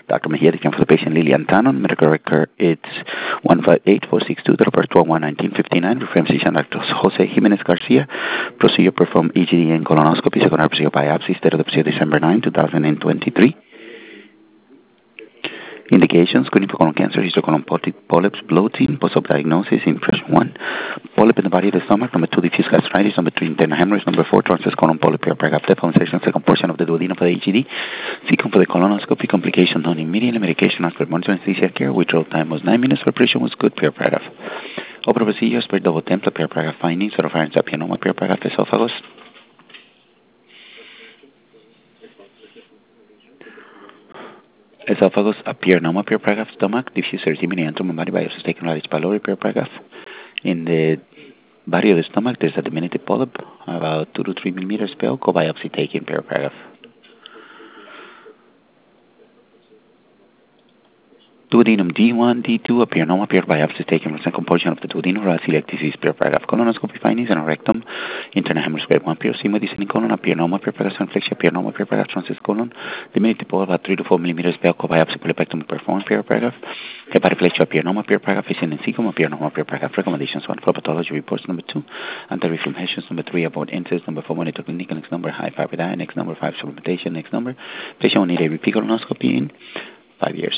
Dr. Mejia, the for the patient Lilian Tanon. Medical record, it's 158462, the report 12/1/1959. Reference physician Dr. Jose Jimenez Garcia. Procedure performed EGD and colonoscopy, secondary procedure biopsy, state of the procedure December 9, 2023. Indications: screening for colon cancer, histocolon polyps, bloating, post-op diagnosis, impression 1, polyp in the body of the stomach, number 2, diffuse gastritis, number 3, internal hemorrhage, number 4, transverse colon polyp, paragraph deformation, second portion of the duodenum for the HED, second for the colonoscopy, complication done immediately, medication after monitoring anesthesia care, withdrawal time was 9 minutes, preparation was good, paragraph. Open procedures, per double template, paragraph findings, oropharynx, apianoma, paragraph esophagus. Esophagus, apianoma, paragraph, stomach, diffuse erythema, antrum, body biopsy taken by H. pylori, paragraph. In the body of the stomach, there's a diminutive polyp, about 2 to 3 millimeters spell, co-biopsy taken, paragraph. Duodenum D1, D2, apianoma, biopsy taken from the second portion of the duodenum, celiac disease, paragraph. Colonoscopy findings and rectum, internal hemorrhage, grade 1, PRC, descending colon, apianoma, paragraph, inflection, apianoma, paragraph, transverse colon, diminutive polyp, about 3 to 4 millimeters spell, co-biopsy, polypectomy performed, paragraph. Hepatoflexia, apianoma, paragraph, facing and cecum, apianoma, paragraph. Recommendations: 1, for pathology reports, number 2, anti-reflammations, number 3, about incest, number 4, monitor clinic, next number, high fiber diet, next number 5, supplementation, next number. Patient will need a repeat colonoscopy in 5 years.